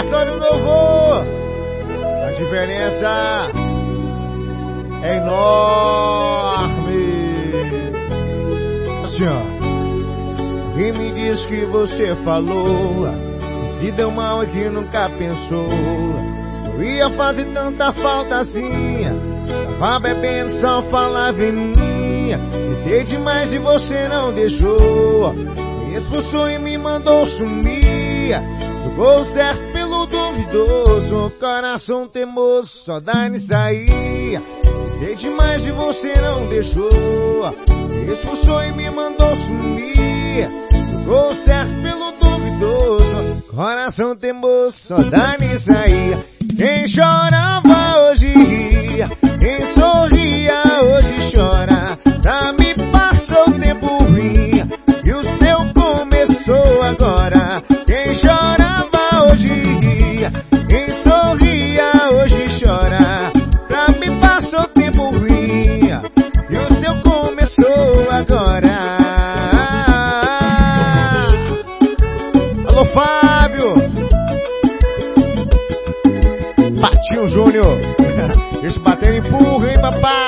repertório novo. A diferença é enorme. Assim, ó. Quem me diz que você falou que se deu mal e que nunca pensou eu ia fazer tanta falta assim. Tava bebendo, só falava em mim. Tentei demais e você não deixou. Me expulsou e me mandou sumir. Jogou certo pelo duvidoso. Coração teimoso, só dá-me sair. Tentei demais e você não deixou. Me expulsou e me mandou sumir. Jogou certo pelo duvidoso. Coração teimoso, só dá-me sair. Quem chorava hoje ria, quem sorria hoje chora. Pra mim passou o tempo ruim e o seu começou agora. Quem chorava hoje ria, quem sorria hoje chora. Pra mim passou o tempo ruim e o seu começou agora. Alô Fábio, Patinho Júnior, deixa bater e empurra, hein papá.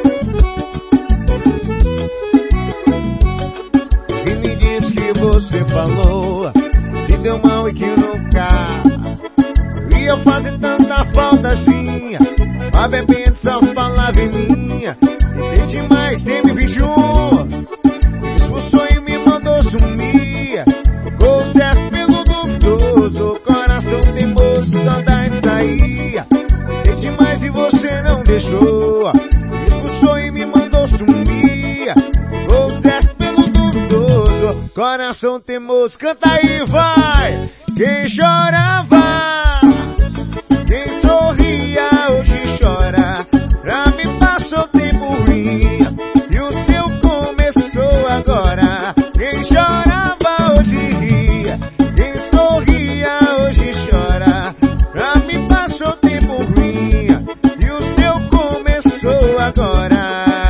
Quem me disse que você falou se deu mal e que nunca eu ia fazer tanta falta assim. A bebendo só falava em mim. Tentei demais, tem M21. Expulsou e me mandou sumir. Ficou certo pelo duvidoso. Coração teimoso, saudade de sair. Tentei demais e você não deixou. Expulsou e me mandou sumir. Ficou certo pelo duvidoso. Coração teimoso, canta aí, vai! Quem chorava, quem sorria hoje chora. Pra mim passou tempo ruim e o seu começou agora. Quem chorava hoje ria, quem sorria hoje chora. Pra mim passou tempo ruim e o seu começou agora.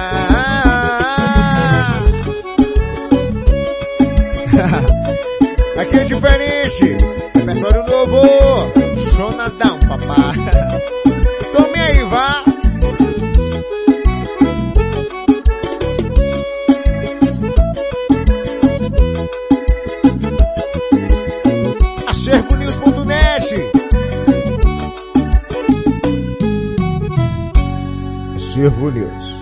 Aqui é diferente, repertório novo, Jonadão, papá. Tome aí, vá. Acervonews.net. Acervo News.